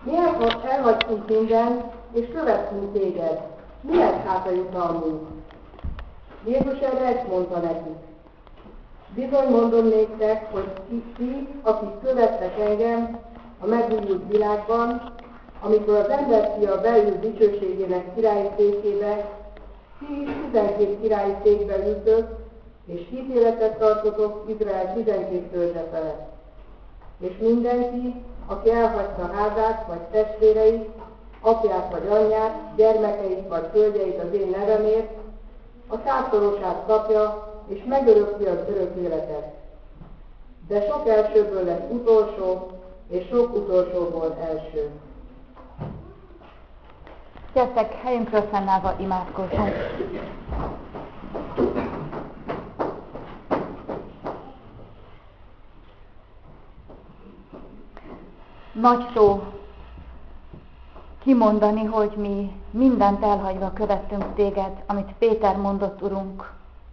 Miért elhagytunk mindent, és követtünk téged? Miért hát a jutalmunk? Jézus erre ezt mondta nekik. Bizony mondom néktek, hogy ti, akik követtek engem a megújult világban, amikor az emberfia beül dicsőségének királyi székébe, ti is 12 királyi székbe ültök, és ítéletet tartotok Izrael 12 földre felett. És mindenki, aki elhagyta házát, vagy testvéreit, apját vagy anyját, gyermekeit vagy földjeit az én nevemért, a 100-szorosát kapja, és megörökli az örök életet. De sok elsőből lesz utolsó, és sok utolsóból első. Gyertek, helyünkről fennállva imádkozzunk. Nagy szó kimondani, hogy mi mindent elhagyva követtünk téged, amit Péter mondott, Urunk.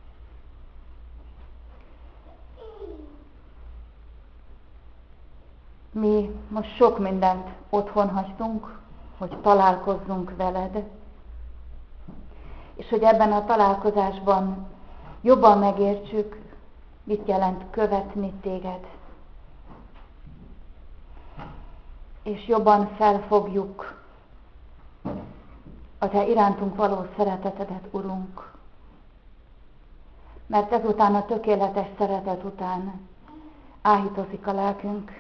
Mi most sok mindent otthon hagytunk, hogy találkozzunk veled, és hogy ebben a találkozásban jobban megértsük, mit jelent követni téged. És jobban felfogjuk a te irántunk való szeretetedet, Urunk. Mert ezután a tökéletes szeretet után áhítozik a lelkünk.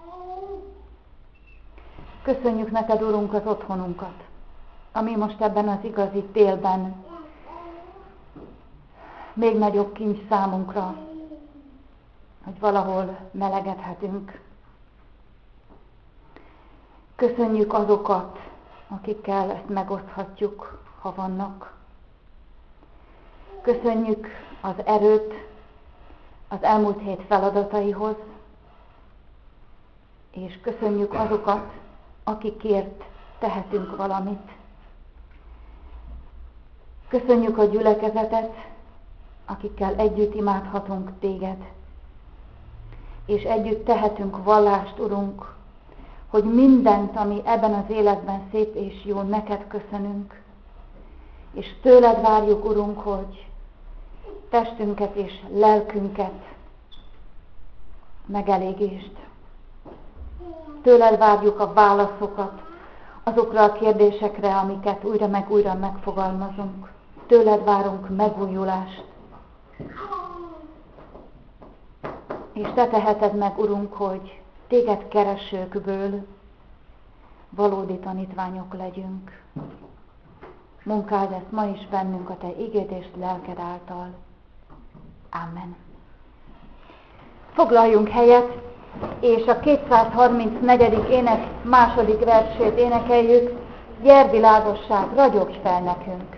Köszönjük neked, Urunk, az otthonunkat, ami most ebben az igazi télben még nagyobb kincs számunkra, hogy valahol melegedhetünk. Köszönjük azokat, akikkel ezt megoszthatjuk, ha vannak. Köszönjük az erőt az elmúlt hét feladataihoz, és köszönjük azokat, akikért tehetünk valamit. Köszönjük a gyülekezetet, akikkel együtt imádhatunk téged, és együtt tehetünk vallást, Urunk, hogy mindent, ami ebben az életben szép és jó, neked köszönünk, és tőled várjuk, Urunk, hogy testünket és lelkünket megelégést. Tőled várjuk a válaszokat azokra a kérdésekre, amiket újra meg újra megfogalmazunk. Tőled várunk megújulást. És te teheted meg, Urunk, hogy téged keresőkből valódi tanítványok legyünk. Munkáld ezt ma is bennünk a te igéd és lelked által. Amen. Foglaljunk helyet, és a 234. ének második versét énekeljük. Gyere világosság, ragyogj fel nekünk!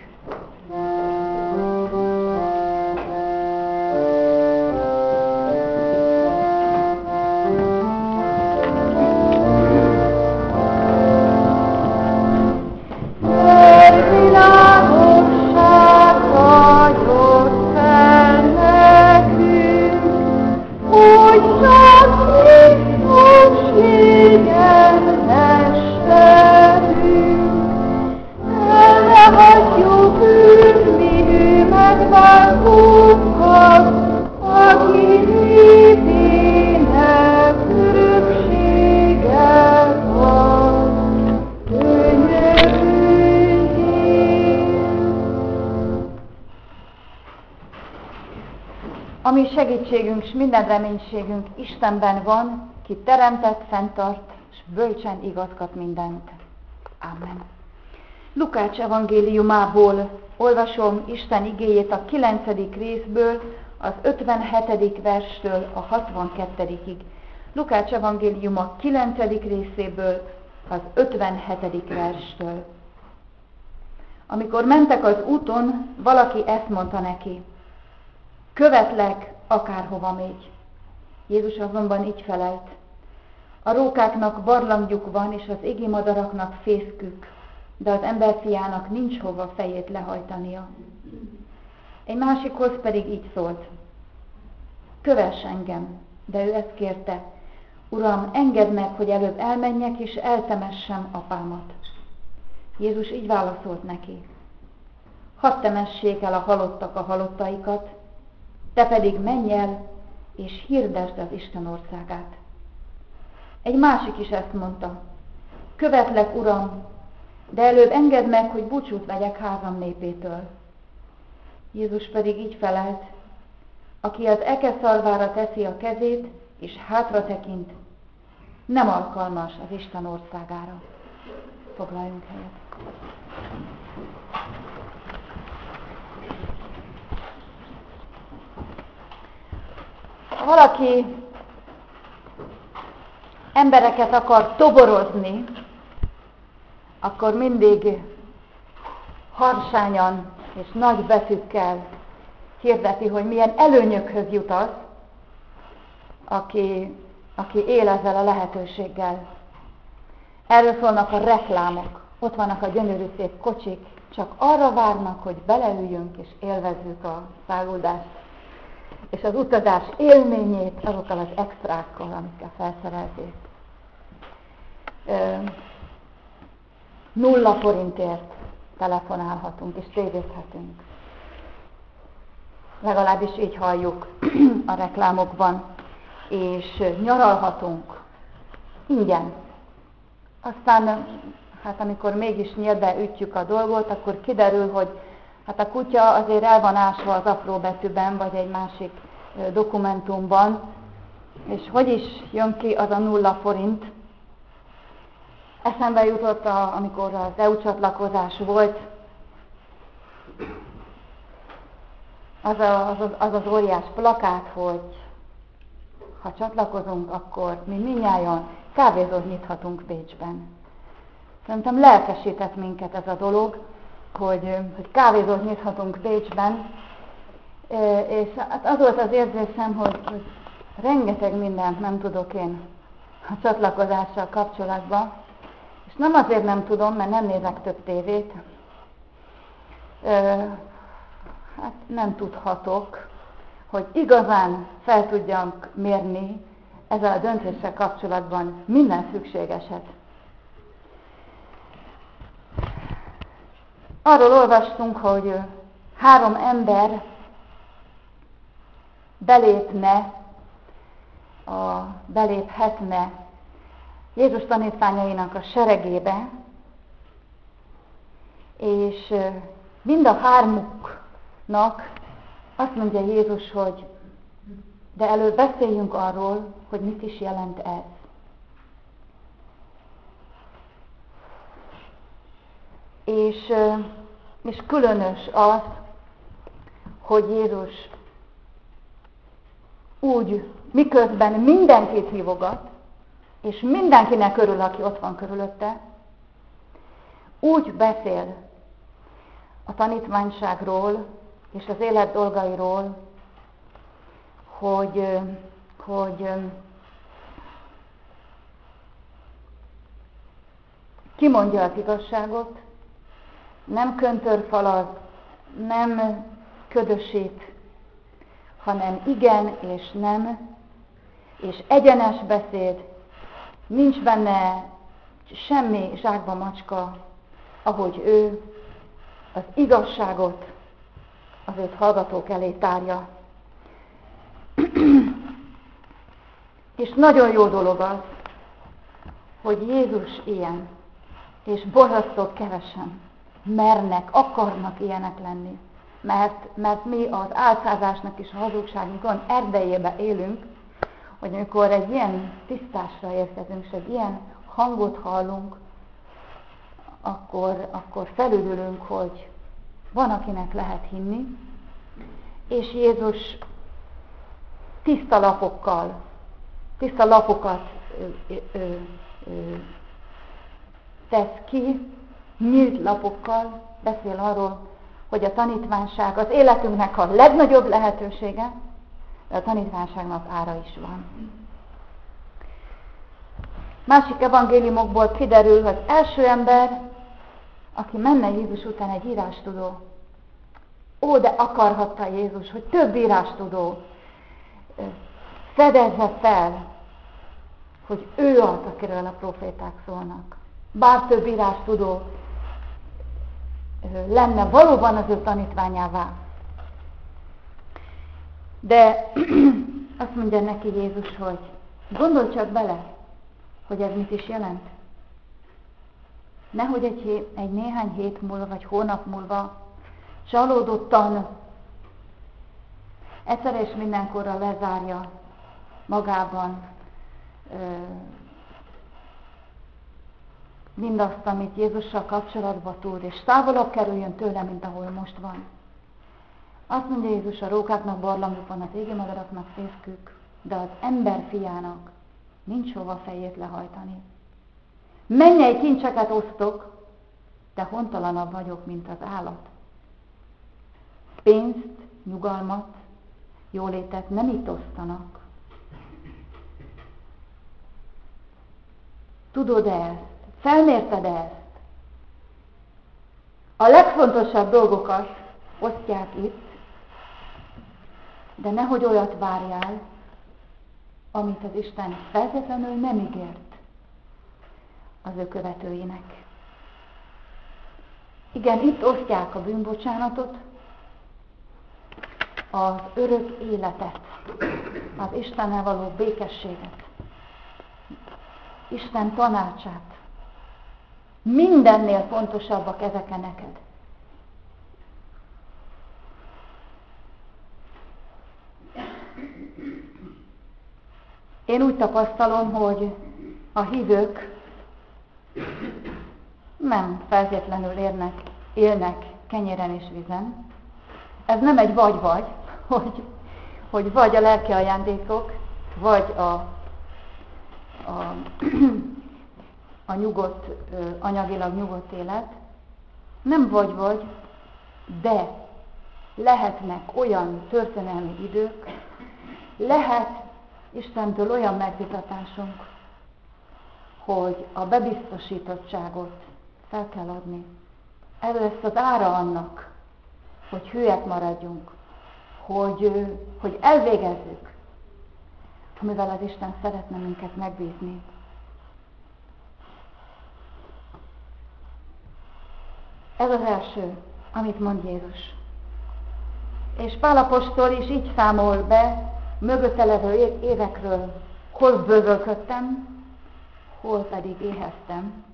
Ami segítségünk, s minden reménységünk Istenben van, ki teremtett, fenntart, s bölcsen igazgat mindent. Amen. Lukács evangéliumából olvasom Isten igéjét a 9. részből, az 57. verstől a 62-ig. Lukács evangéliuma 9. részéből, az 57. verstől. Amikor mentek az úton, valaki ezt mondta neki: követlek, akárhova mégy. Jézus azonban így felelt: a rókáknak barlangjuk van, és az égi madaraknak fészkük, de az emberfiának nincs hova fejét lehajtania. Egy másikhoz pedig így szólt: kövess engem, de ő ezt kérte, Uram, engedd meg, hogy előbb elmenjek és eltemessem apámat. Jézus így válaszolt neki: hadd temessék el a halottak a halottaikat, te pedig menj el és hirdesd az Isten országát. Egy másik is ezt mondta: követlek, Uram, de előbb engedd meg, hogy búcsút vegyek házam népétől. Jézus pedig így felelt: aki az eke szarvára teszi a kezét és hátra tekint, nem alkalmas az Isten országára. Foglaljunk helyet. Ha valaki embereket akar toborozni, akkor mindig harsányan és nagy betűkkel hirdeti, hogy milyen előnyökhöz jut az, aki él ezzel a lehetőséggel. Erről szólnak a reklámok. Ott vannak a gyönyörű szép kocsik, csak arra várnak, hogy beleüljünk és élvezzük a szállodást és az utazás élményét azokkal az extrákkal, amikkel felszerelték. 0 forintért telefonálhatunk és tévézhetünk. Legalábbis így halljuk a reklámokban. És nyaralhatunk ingyen. Aztán, hát amikor mégis nyílbe ütjük a dolgot, akkor kiderül, hogy hát a kutya azért el van ásva az apró betűben, vagy egy másik dokumentumban, és hogy is jön ki az a 0 forint. Eszembe jutott, amikor az EU csatlakozás volt, az óriás plakát, hogy ha csatlakozunk, akkor mi mindnyájan kávézót nyithatunk Bécsben. Szerintem lelkesített minket ez a dolog, hogy kávézót nyithatunk Bécsben, és az volt az érzésem, hogy rengeteg mindent nem tudok én a csatlakozással kapcsolatban, és nem azért nem tudom, mert nem nézek több tévét, hát nem tudhatok, hogy igazán fel tudjam mérni ezzel a döntéssel kapcsolatban minden szükségeset. Arról olvastunk, hogy 3 ember beléphetne Jézus tanítványainak a seregébe, és mind a 3-uknak azt mondja Jézus, hogy de előbb beszéljünk arról, hogy mit is jelent ez. És különös az, hogy Jézus úgy, miközben mindenkit hívogat, és mindenkinek örül, aki ott van körülötte, úgy beszél a tanítványságról és az élet dolgairól, hogy kimondja az igazságot, nem köntörfalaz, nem ködösít, hanem igen és nem, és egyenes beszéd, nincs benne semmi zsákba macska, ahogy ő az igazságot az őt hallgatók elé tárja. És nagyon jó dolog az, hogy Jézus ilyen, és borzasztó kevesen mernek, akarnak ilyenek lenni. Mert mi az álcázásnak és a hazugságunkon erdejébe élünk, hogy amikor egy ilyen tisztásra érkezünk, és egy ilyen hangot hallunk, akkor felülülünk, hogy van, akinek lehet hinni, és Jézus tiszta lapokat tesz ki, nyílt lapokkal beszél arról, hogy a tanítványság az életünknek a legnagyobb lehetősége, de a tanítványságnak ára is van. Másik evangéliumokból kiderül, hogy az első ember, aki menne Jézus után, egy írástudó. Ó, de akarhatta Jézus, hogy több írástudó fedezze fel hogy ő az, akiről a proféták szólnak. Bár több írástudó lenne valóban az ő tanítványává. De azt mondja neki Jézus, hogy gondolj csak bele, hogy ez mit is jelent. Nehogy egy néhány hét múlva, vagy hónap múlva csalódottan egyszer és mindenkorra lezárja magában mindazt, amit Jézussal kapcsolatban tud, és távolabb kerüljön tőle, mint ahol most van. Azt mondja Jézus, a rókáknak barlangjuk van, az égi madaraknak fészkük, de az ember fiának nincs hova fejét lehajtani. Mennyei kincseket osztok, de hontalanabb vagyok, mint az állat. Pénzt, nyugalmat, jólétet nem itt osztanak. Tudod-e ezt? Felmérted ezt? A legfontosabb dolgokat osztják itt, de nehogy olyat várjál, amit az Isten feltétlenül nem ígért az ő követőinek. Igen, itt osztják a bűnbocsánatot, az örök életet, az Istennel való békességet, Isten tanácsát. Mindennél fontosabbak ezek neked. Én úgy tapasztalom, hogy a hívők nem feltétlenül élnek kenyéren és vízen. Ez nem egy vagy-vagy, hogy vagy a lelki ajándékok, vagy a nyugodt, anyagilag nyugodt élet. Nem vagy-vagy, de lehetnek olyan történelmi idők, lehet Istentől olyan megbitatásunk, hogy a bebiztosítottságot fel kell adni. Ez lesz az ára annak, hogy hülyek maradjunk, hogy elvégezzük, amivel az Isten szeretne minket megbízni. Ez az első, amit mond Jézus. És Pál apostol is így számol be mögötte levő évekről, hol bővölködtem, hol pedig éheztem.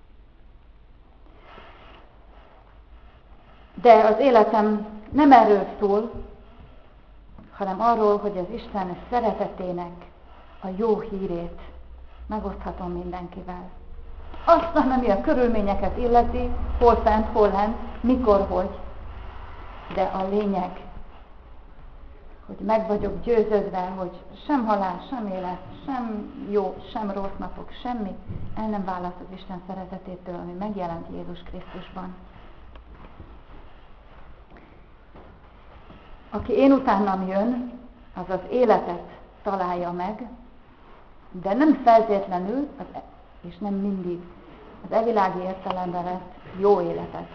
De az életem nem erről szól, hanem arról, hogy az Isten szeretetének a jó hírét megoszthatom mindenkivel. Aztán, ami a körülményeket illeti, hol fent, hol lent, mikor, hogy. De a lényeg, hogy meg vagyok győződve, hogy sem halál, sem élet, sem jó, sem rossz napok, semmi el nem választ az Isten szeretetétől, ami megjelent Jézus Krisztusban. Aki én utánam jön, az az életet találja meg, de nem feltétlenül, és nem mindig az evilági értelemben vett jó életet.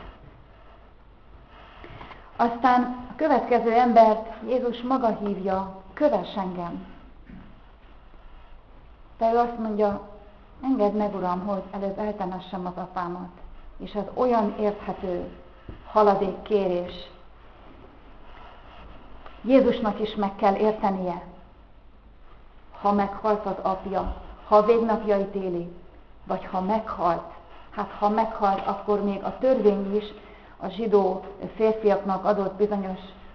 Aztán a következő embert Jézus maga hívja, kövess engem. De ő azt mondja, engedd meg, Uram, hogy előbb eltemessem az apámat. És az olyan érthető haladékkérés. Jézusnak is meg kell értenie, ha meghalt az apja, ha a végnapjait éli, vagy ha meghalt. Hát ha meghalt, akkor még a törvény is a zsidó férfiaknak adott bizonyos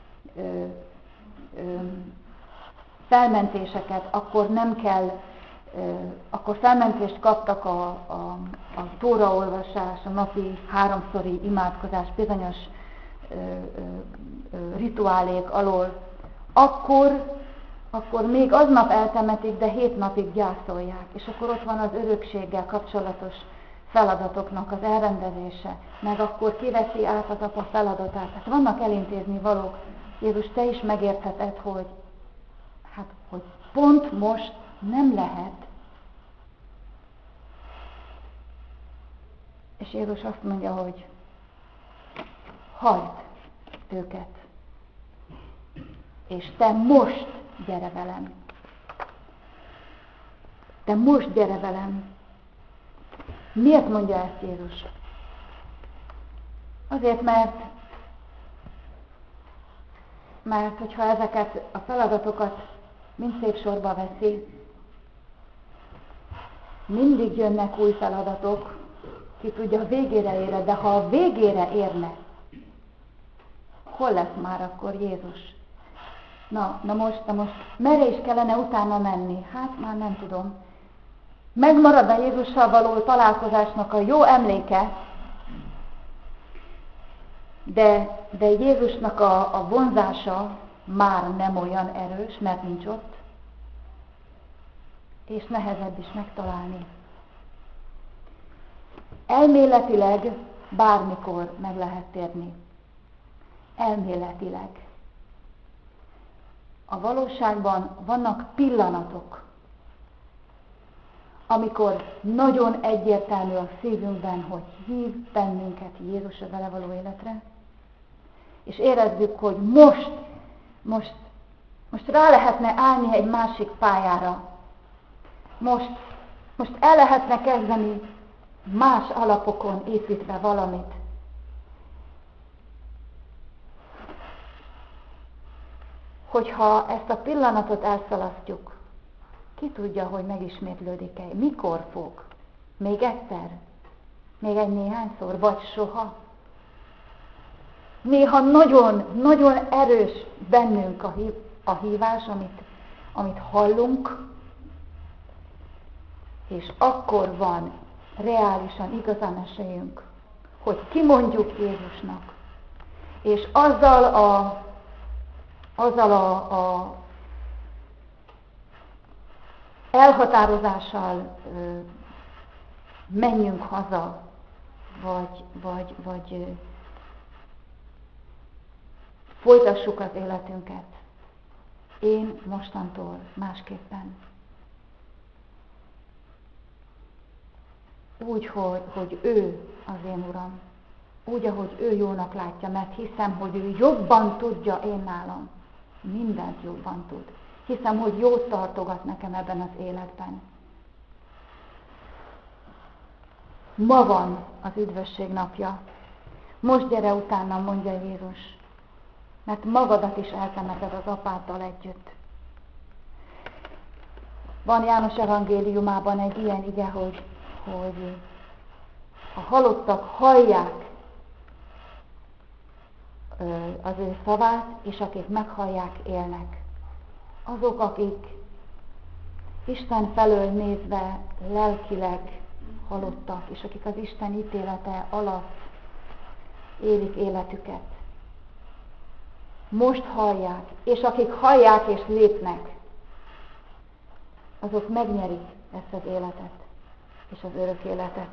felmentéseket, akkor nem kell, akkor felmentést kaptak a tóraolvasás, a napi 3-szori imádkozás bizonyos rituálék alól, akkor még aznap eltemetik, de 7 napig gyászolják, és akkor ott van az örökséggel kapcsolatos feladatoknak az elrendezése, meg akkor kiveszi át az apa feladatát. Hát vannak elintézni valók. Jézus, te is megértheted, hogy pont most nem lehet. És Jézus azt mondja, hogy hagyd őket, és te most gyere velem. de most gyere velem. Miért mondja ezt Jézus? Azért, mert hogyha ezeket a feladatokat mind szép sorba veszi, mindig jönnek új feladatok, ki tudja, a végére ér, de ha a végére érne, hol lesz már akkor Jézus? Na most, merre is kellene utána menni? Hát már nem tudom. Megmarad a Jézussal való találkozásnak a jó emléke, de Jézusnak a vonzása már nem olyan erős, mert nincs ott, és nehezebb is megtalálni. Elméletileg bármikor meg lehet térni. Elméletileg. A valóságban vannak pillanatok, amikor nagyon egyértelmű a szívünkben, hogy hív bennünket Jézus a vele való életre, és érezzük, hogy most rá lehetne állni egy másik pályára. Most el lehetne kezdeni más alapokon építve valamit. Hogyha ezt a pillanatot elszalasztjuk, ki tudja, hogy megismétlődik-e? Mikor fog? Még egyszer? Még egy néhányszor? Vagy soha? Néha nagyon, nagyon erős bennünk a hívás, amit hallunk, és akkor van reálisan, igazán esélyünk, hogy kimondjuk Jézusnak. És azzal a elhatározással menjünk haza, vagy folytassuk az életünket. Én mostantól másképpen. Úgy, hogy ő az én Uram. Úgy, ahogy ő jónak látja, mert hiszem, hogy ő jobban tudja én nálam. Mindent jobban tud. Hiszem, hogy jót tartogat nekem ebben az életben. Ma van az üdvösség napja. Most gyere utána, mondja Jézus, mert magadat is eltemeted az apáddal együtt. Van János evangéliumában egy ilyen ige, hogy a halottak hallják az ő szavát, és akik meghallják, élnek. Azok, akik Isten felől nézve lelkileg halottak, és akik az Isten ítélete alatt élik életüket. Most hallják, és akik hallják és lépnek, azok megnyerik ezt az életet, és az örök életet.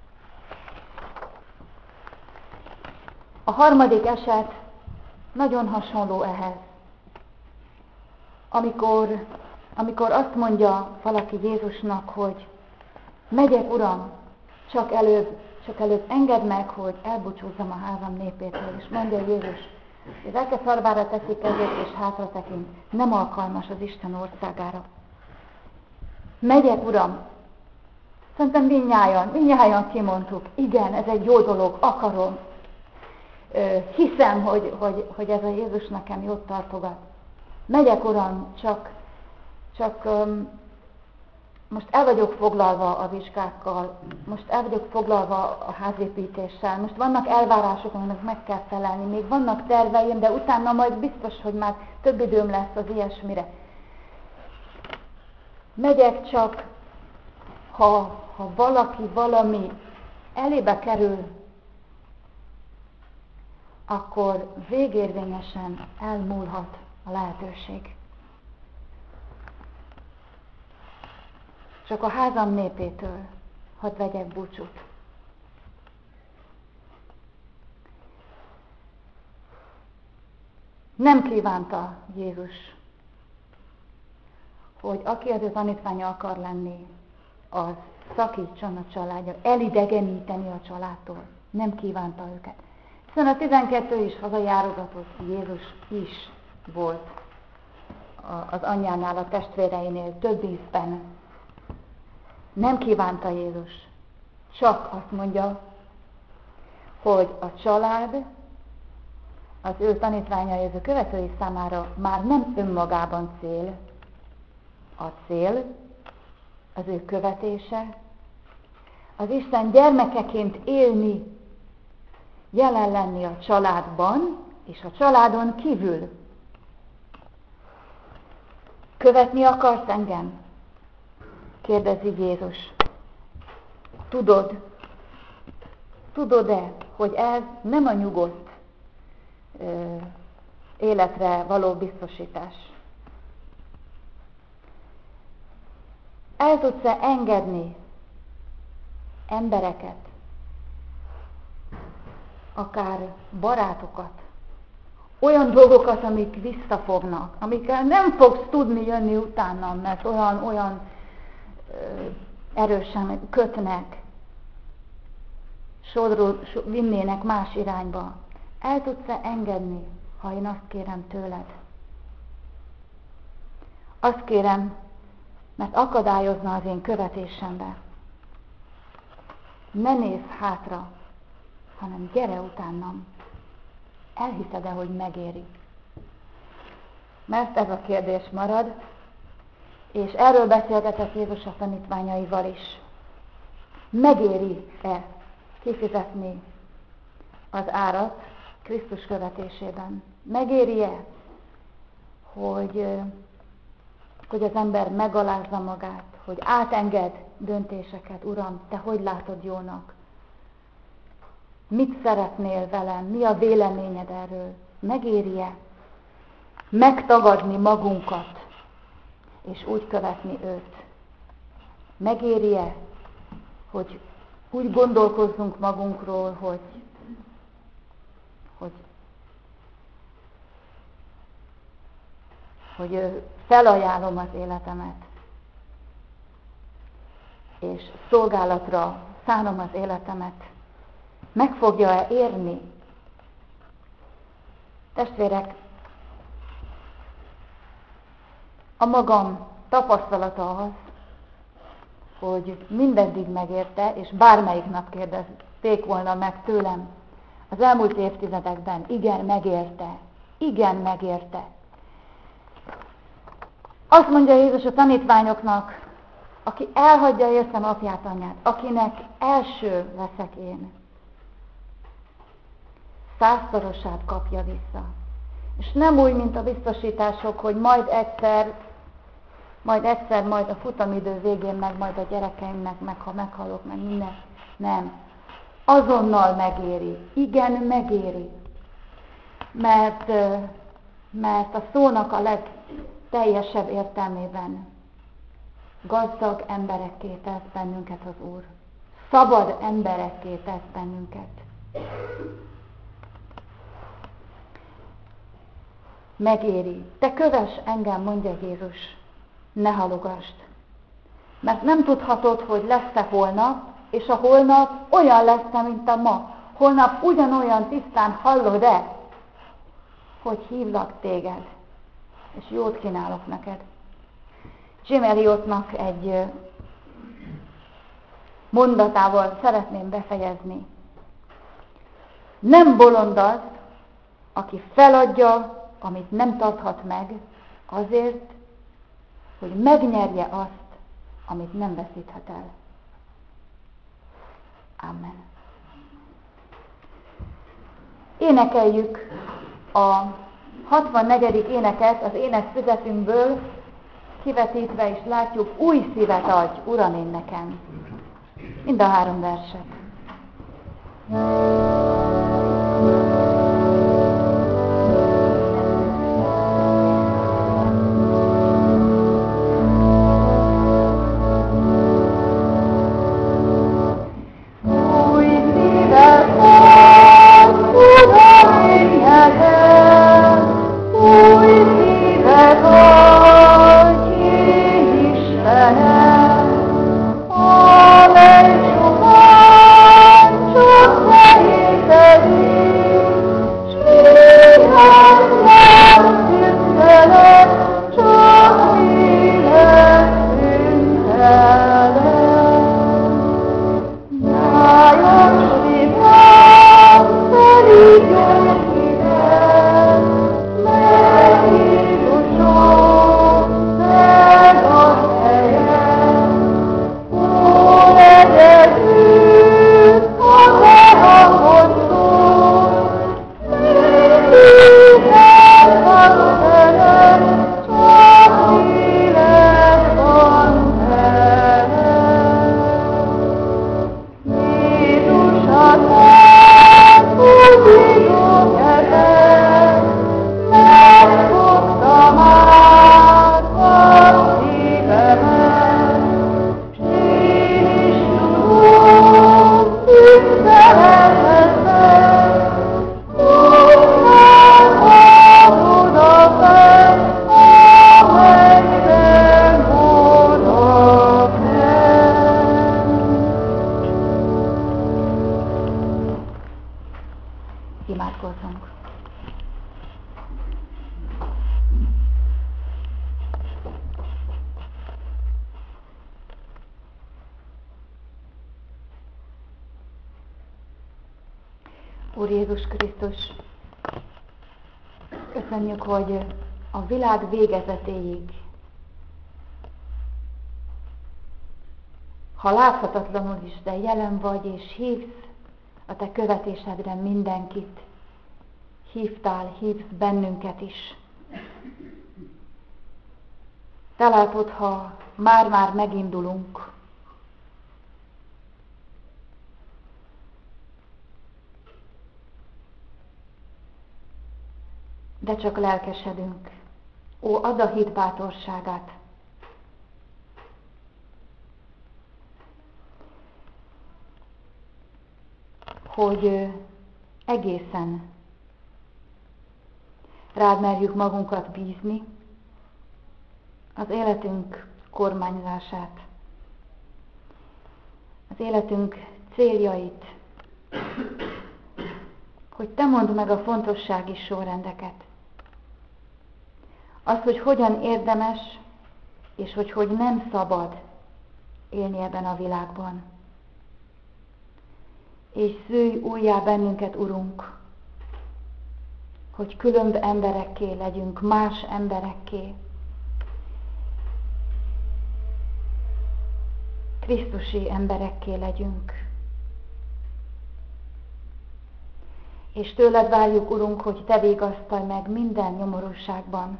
A harmadik eset nagyon hasonló ehhez. Amikor azt mondja valaki Jézusnak, hogy megyek, Uram, csak előbb engedd meg, hogy elbúcsúzzam a házam népétől. És mondja Jézus, hogy reke szarvára teszi kezét és hátra tekint, nem alkalmas az Isten országára. Megyek, Uram. Szerintem mindnyájan kimondtuk, igen, ez egy jó dolog, akarom. Hiszem, hogy ez a Jézus nekem jót tartogat. Megyek, Uram, csak most el vagyok foglalva a vizsgákkal, most el vagyok foglalva a házépítéssel, most vannak elvárások, amiknek meg kell felelni, még vannak terveim, de utána majd biztos, hogy már több időm lesz az ilyesmire. Megyek csak, ha valami elébe kerül, akkor végérvényesen elmúlhat a lehetőség. Csak a házam népétől hadd vegyek búcsút. Nem kívánta Jézus, hogy aki az ő tanítványa akar lenni, az szakítson a családja, elidegeníteni a családtól. Nem kívánta őket. Hiszen a 12 is hazajárogatott, Jézus is volt az anyjánál, a testvéreinél több ízben. nem kívánta Jézus. Csak azt mondja, hogy a család az ő tanítványai, az ő követői számára már nem önmagában cél. A cél, az ő követése, az Isten gyermekeként élni, jelen lenni a családban és a családon kívül. Követni akarsz engem? Kérdezi Jézus. Tudod-e, hogy ez nem a nyugodt életre való biztosítás? El tudsz-e engedni embereket, akár barátokat, olyan dolgokat, amik visszafognak, amikkel nem fogsz tudni jönni utána, mert olyan erősen kötnek, vinnének más irányba. El tudsz-e engedni, ha én azt kérem tőled? Azt kérem, mert akadályozna az én követésembe. Ne nézz hátra, hanem gyere utánam. Elhiszed-e, hogy megéri? Mert ez a kérdés marad, és erről beszélgetett Jézus a tanítványaival is. Megéri-e kifizetni az árat Krisztus követésében? Megéri-e, hogy az ember megalázza magát, hogy átenged döntéseket? Uram, te hogy látod jónak? Mit szeretnél velem? Mi a véleményed erről? Megéri-e megtagadni magunkat, és úgy követni őt? Megéri-e, hogy úgy gondolkozzunk magunkról, hogy felajánlom az életemet, és szolgálatra szánom az életemet? Meg fogja-e érni? Testvérek, a magam tapasztalata az, hogy mindeddig megérte, és bármelyik nap kérdezték volna meg tőlem az elmúlt évtizedekben, igen, megérte. Igen, megérte. Azt mondja Jézus a tanítványoknak, aki elhagyja értem apját, anyát, akinek első leszek én, 100-szorosát kapja vissza. És nem úgy, mint a biztosítások, hogy majd a futamidő végén, meg a gyerekeimnek, meg ha meghalok, meg minden. Nem. Azonnal megéri. Igen, megéri. Mert a szónak a legteljesebb értelmében gazdag emberekké tesz bennünket az Úr. Szabad emberekké tesz bennünket. Megéri. Te kövess engem, mondja Jézus, ne halogasd. Mert nem tudhatod, hogy lesz-e holnap, és a holnap olyan lesz, mint a ma. Holnap ugyanolyan tisztán hallod-e, hogy hívlak téged, és jót kínálok neked. Jim Elliotnak egy mondatával szeretném befejezni. Nem bolond az, aki feladja, amit nem tarthat meg, azért, hogy megnyerje azt, amit nem veszíthet el. Amen. Énekeljük a 64. éneket az énekfüzetünkből, kivetítve is látjuk, új szívet adj, Uram, én nekem. Mind a 3 verset. Úr Jézus Krisztus, köszönjük, hogy a világ végezetéig, ha láthatatlanul is, de jelen vagy, és hívsz a te követésedre mindenkit, hívsz bennünket is. Te látod, ha már megindulunk, de csak lelkesedünk. Ó, add a hit bátorságát. Hogy egészen rád merjük magunkat bízni, az életünk kormányzását, az életünk céljait, hogy te mondd meg a fontossági sorrendeket. Az, hogy hogyan érdemes, és hogy nem szabad élni ebben a világban. És szülj újjá bennünket, Urunk, hogy különb emberekké legyünk, más emberekké. Krisztusi emberekké legyünk. És tőled várjuk, Urunk, hogy te vigasztalj meg minden nyomorúságban,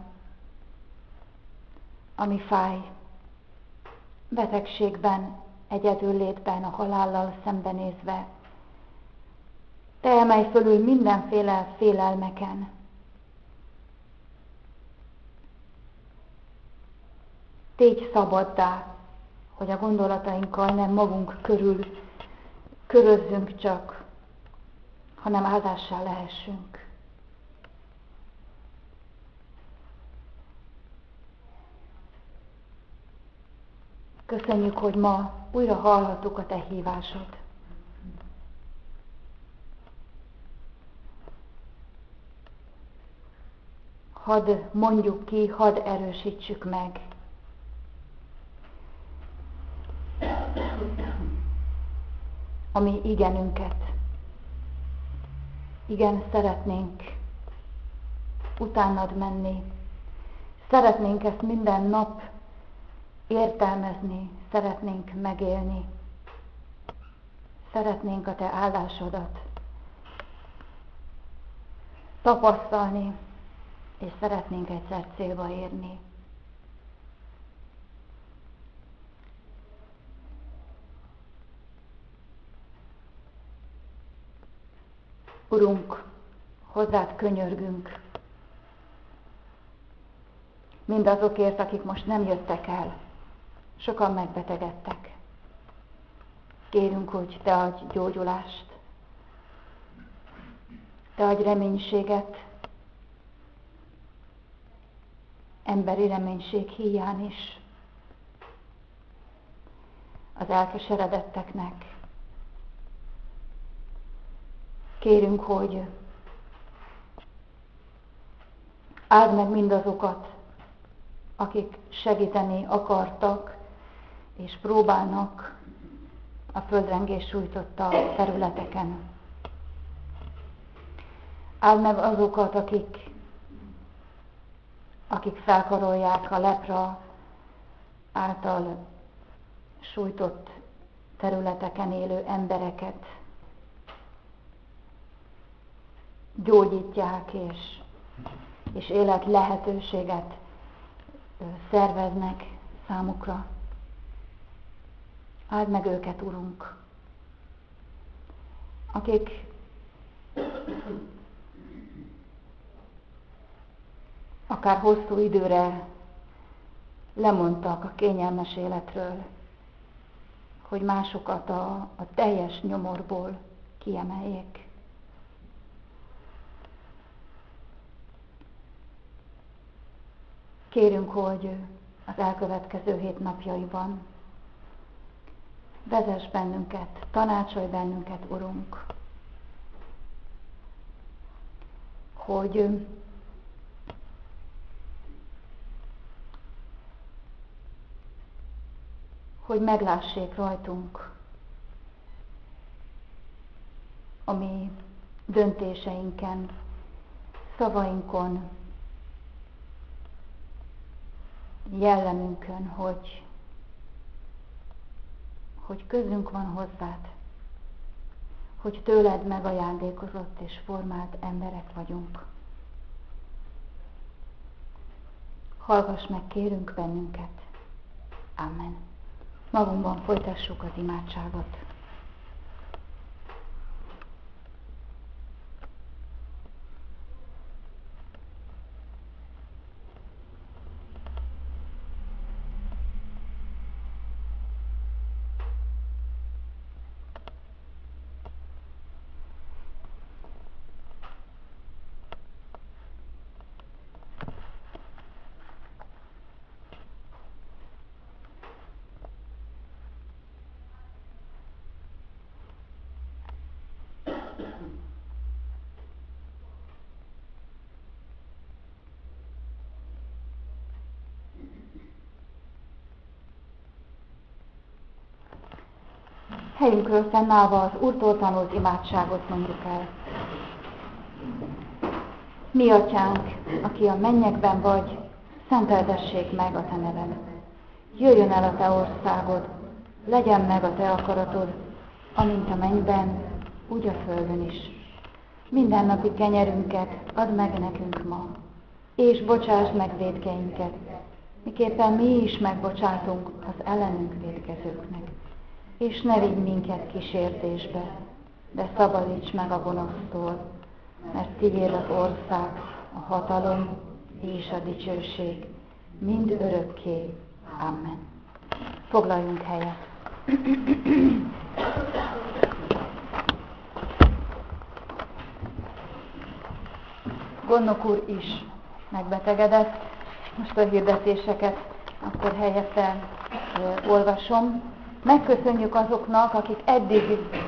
ami fáj, betegségben, egyedüllétben, a halállal szembenézve. Te emelj fölül mindenféle félelmeken. Tégy szabaddá, hogy a gondolatainkkal nem magunk körül körözzünk csak, hanem áldássá lehessünk. Köszönjük, hogy ma újra hallhattuk a te hívásod. Hadd mondjuk ki, hadd erősítsük meg. A mi igenünket. Igen, szeretnénk utánad menni. Szeretnénk ezt minden nap értelmezni, szeretnénk megélni. Szeretnénk a te áldásodat tapasztalni, és szeretnénk egyszer célba érni. Urunk, hozzád könyörgünk, mindazokért, akik most nem jöttek el, sokan megbetegedtek. Kérünk, hogy te adj gyógyulást, te adj reménységet, emberi reménység híján is az elkeseredetteknek. Kérünk, hogy áld meg mindazokat, akik segíteni akartak és próbálnak a földrengés sújtotta területeken. Áld meg azokat, akik felkarolják a lepra által sújtott területeken élő embereket, gyógyítják és élet lehetőséget szerveznek számukra. Áld meg őket, Urunk, akik akár hosszú időre lemondtak a kényelmes életről, hogy másokat a teljes nyomorból kiemeljék. Kérünk, hogy az elkövetkező 7 napjaiban vezess bennünket, tanácsolj bennünket, Urunk, hogy meglássék rajtunk a mi döntéseinken, szavainkon, jellemünkön, hogy közünk van hozzád, hogy tőled megajándékozott és formált emberek vagyunk. Hallgass meg, kérünk bennünket. Amen. Magunkban folytassuk az imádságot. Helyünkről fennállva az Úrtól tanult imádságot mondjuk el. Mi atyánk, aki a mennyekben vagy, szenteltessék meg a te neved. Jöjjön el a te országod, legyen meg a te akaratod, amint a mennyben, úgy a földön is. Mindennapi kenyerünket add meg nekünk ma, és bocsásd meg vétkeinket, miképpen mi is megbocsátunk az ellenünk vétkezőknek. És ne vigy minket kísértésbe, de szabadíts meg a gonosztól, mert tiéd az ország, a hatalom és a dicsőség, mind örökké. Amen. Foglaljunk helyet. Gondnok úr is megbetegedett, most a hirdetéseket akkor helyette olvasom. Megköszönjük azoknak, akik eddig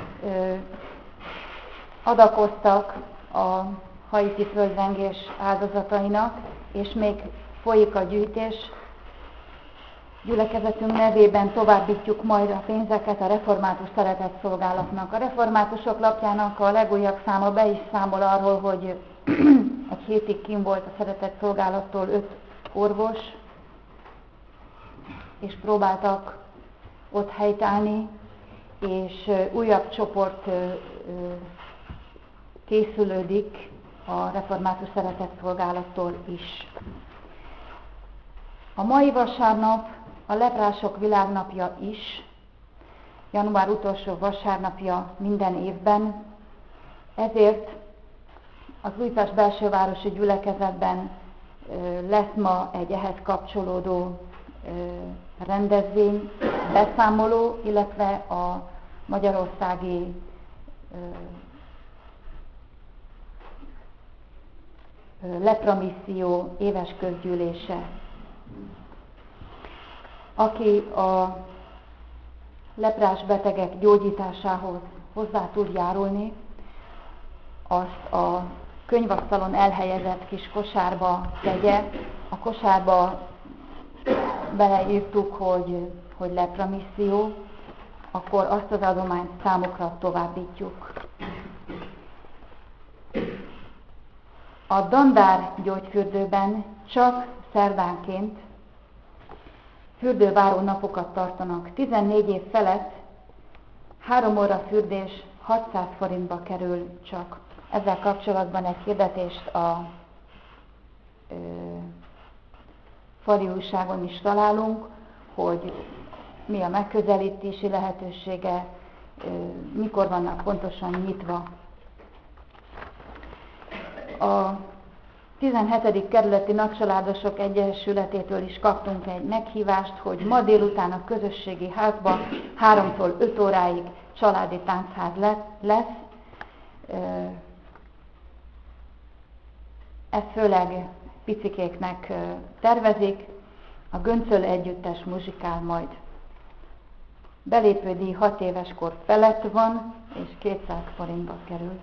adakoztak a haiti földrengés áldozatainak, és még folyik a gyűjtés. Gyülekezetünk nevében továbbítjuk majd a pénzeket a Református Szeretetszolgálatnak. A Reformátusok lapjának a legújabb száma be is számol arról, hogy egy hétig kint volt a Szeretetszolgálattól 5 orvos, és próbáltak ott helytállni, és újabb csoport készülődik a Református Szeretetszolgálattól is. A mai vasárnap a leprások világnapja is, január utolsó vasárnapja minden évben, ezért az Újpest belsővárosi gyülekezetben lesz ma egy ehhez kapcsolódó rendezvény, beszámoló, illetve a magyarországi lepramisszió éves közgyűlése. Aki a leprás betegek gyógyításához hozzá tud járulni, azt a könyvasztalon elhelyezett kis kosárba tegye. A kosárba beleírtuk, hogy lepramisszió, akkor azt az adományt számukra továbbítjuk. A Dandár gyógyfürdőben csak szerdánként fürdőváró napokat tartanak. 14 év felett 3 óra fürdés 600 forintba kerül csak. Ezzel kapcsolatban egy hirdetést a fali újságon is találunk, hogy mi a megközelítési lehetősége, mikor vannak pontosan nyitva. A 17. kerületi Nagycsaládosok Egyesületétől is kaptunk egy meghívást, hogy ma délután a közösségi házban 3-tól 5 óráig családi táncház lesz. Ezt főleg picikéknek tervezik, a Göncöl együttes muzsikál majd. Belépődíj 6 éves kor felett van, és 200 forintba kerül.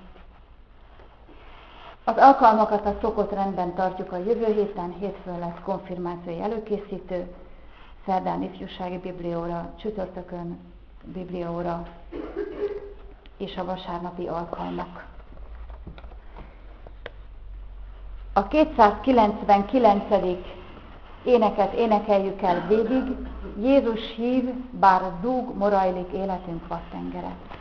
Az alkalmakat a szokott rendben tartjuk a jövő héten, hétfőn lesz konfirmációi előkészítő, szerdán ifjúsági biblióra, csütörtökön biblióra és a vasárnapi alkalmak. A 299. éneket énekeljük el végig. Jézus hív, bár zúg, morajlik életünk vadtengere.